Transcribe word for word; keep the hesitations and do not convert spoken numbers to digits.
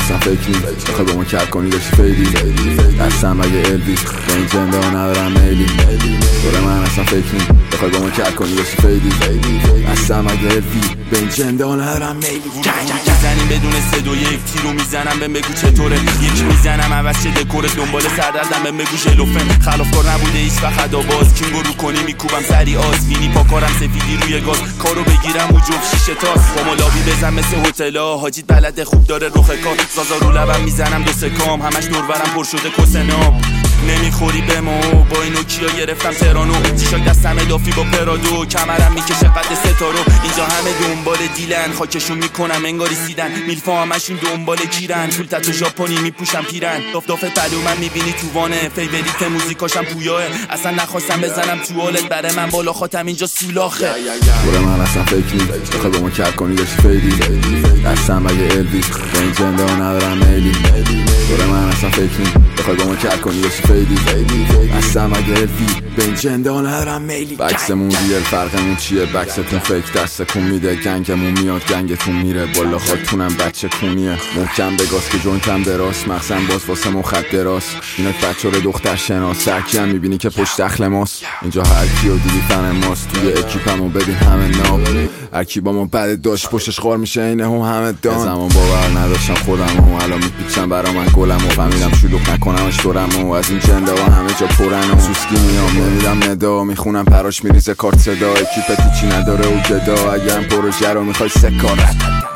اصلا فکر نیم بخوای با ما کر کنی داشتی فیدی هستم مگه الویس به این جنده ها ندارم میلی دوره من اصلا فکر نیم بخوای با ما کر کنی داشتی فیدی هستم مگه الویس به این جنده ها ندارم میلی میزنیم بدون سه دو یک تیرو میزنم بهم بگو چطوره یکی میزنم عوض چه دکوره دنبال سردردم بهم بگو ژلوفن خلافکار نبوده هیچ وقت باز کینگو رو کنی میکوبم سری آز وینی پاکارم سفیدی روی گاز کارو بگیرم و جفت شیشه تاس با ملابی بزن مثل هتلا حاجیت بلده خوب داره رخ کار زازا رو لبم میزنم دو سکام همش دورورم پر شده کسنام نمیخوری به ما با اینو کیا گرفتم ترانو تیشاک دستم ادافی با پرادو کمرم میکشه قد ستارو اینجا همه دنبال دیلن خاکشون میکنم انگاری سیدن میلفا همشون دنبال گیرن پول تتو ژاپنی میپوشم پیرن داف داف پلو من میبینی تو وانه فیوریت موزیکاشم پویاه اصلا نخواستم بزنم تو حالت برای من بالا خاتم اینجا سولاخه دوره من اصلا فکر نیم بخوای با ما کر کنی داشتی فیدی هستم مگه الویس به این جنده ها ندارم میلی دوره من اصلا فکر نیم بخوای با ما کر کنی داشتی فیدی هستم مگه الویس به این جنده ها ندارم میلی بکسمون ریل فرقمون چیه بکستون فیک دستکون میده گنگمون میاد گنگتون میره بالا خودتونم بچه کونیه محکم بگاز که جونتم دراست مخزن باز واسه مون خط دراست اینک بچه رو دختر شناس سرکی هم میبینی که پشت دخل ماست اینجا هر کیو دیدی فن ماست توی اکیپمو ببین همه ناب هر کی با ما بد داشت پشتش خار میشه اینه هم همه دان زمان باور نداشتم خودمو الان میپیچم برا من گلمو فهمیدم شلوغ نکنمش دورمو از این جنده ها همه جا پرن و سوسکی میام نمیدم ندا میخونم پراش میریزه کارت صدا اکیپت چی نداره و جدا اگرم پروژه رو میخوای سکارت